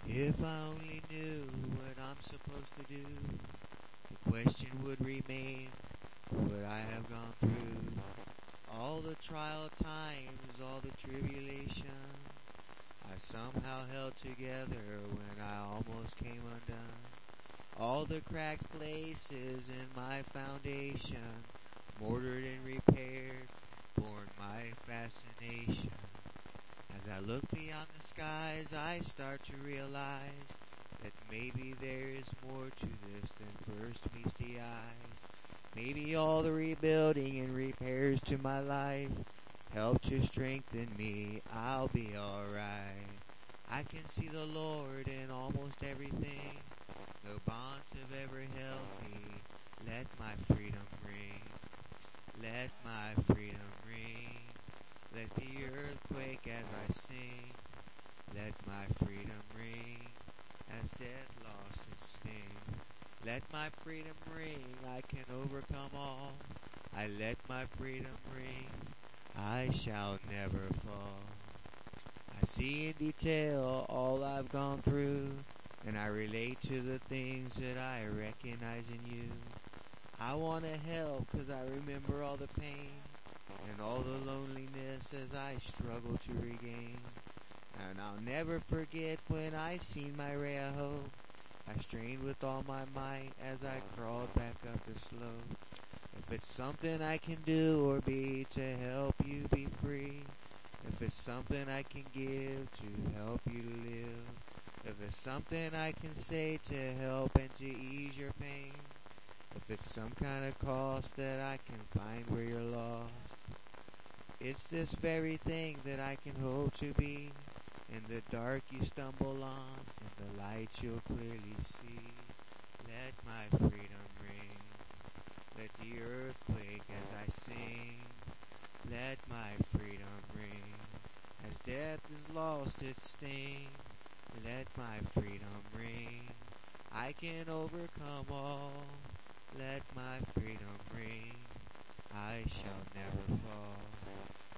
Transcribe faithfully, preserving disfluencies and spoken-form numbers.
If I only knew what I'm supposed to do, the question would remain, would I have gone through all the trial times, all the tribulation I somehow held together when I almost came undone? All the cracked places in my foundation, mortared and repaired, borne my fascination. As I look beyond the skies, I start to realize that maybe there is more to this than first meets the eyes. Maybe all the rebuilding and repairs to my life help to strengthen me. I'll be alright. I can see the Lord in almost everything. No bonds have ever held me. Let my freedom ring. Let my freedom ring. Let the earth quake as I sing. Let my freedom ring as death lost its sting. Let my freedom ring, I can overcome all. I let my freedom ring, I shall never fall. I see in detail all I've gone through, and I relate to the things that I recognize in you. I want to help cause I remember all the pain and all the loneliness as I struggle to regain. And I'll never forget when I seen my ray of hope. I strained with all my might as I crawled back up the slope. If it's something I can do or be to help you be free, if it's something I can give to help you to live, if it's something I can say to help and to ease your pain, if it's some kind of cost that I can find where you're lost, it's this very thing that I can hope to be. In the dark you stumble on, in the light you'll clearly see. Let my freedom ring, let the earth quake as I sing. Let my freedom ring, as death has lost its sting. Let my freedom ring, I can overcome all. Let my freedom ring, I shall never fall.